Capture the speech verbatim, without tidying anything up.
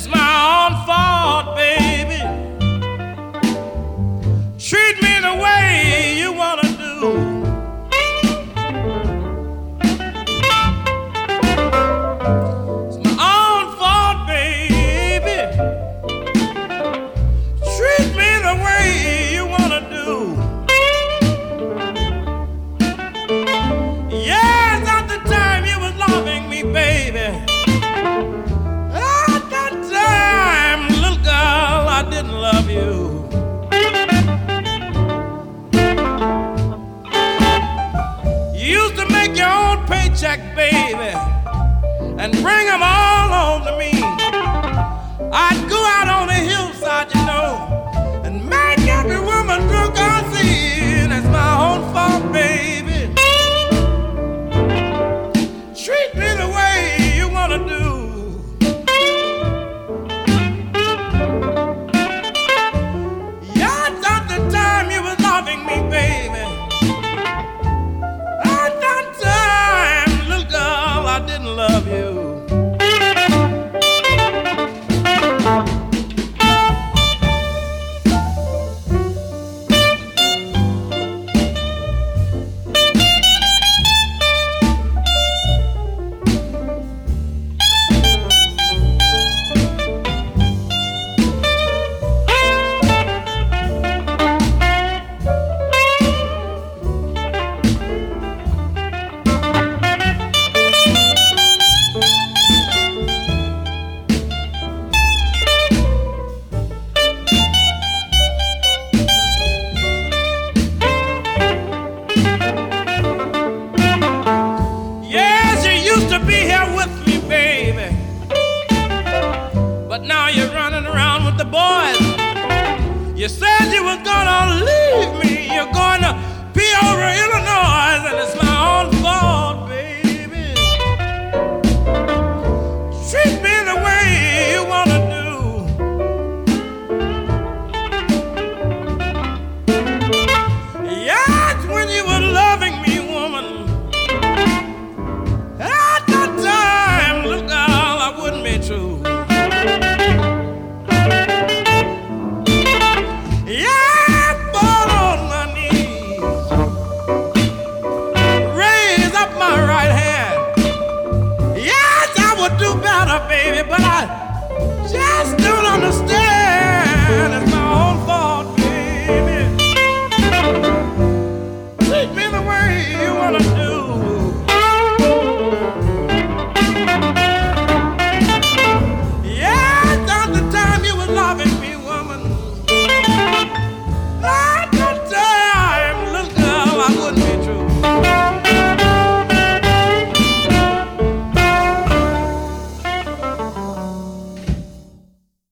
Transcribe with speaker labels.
Speaker 1: it's my own fault, baby. Treat me the way you wanna do. Love you. You used to make your own paycheck, baby, and bring them all home to me. I'd go out on the hillside, you know, and make every woman drunk I see. And it's my own fault, baby. Treat me the way you wanna do. Me, baby. At that time, little girl, I didn't love you. You said you was gonna leave me. You're gonna be over Illinois, and it's my own fault, baby. Treat me the way you wanna do. Yes, when you were loving me, woman. At that time, little girl, I wouldn't be true. Baby, but I just don't understand. It's my own fault, baby. Treat me the way you wanna do. Yes, at the time you was loving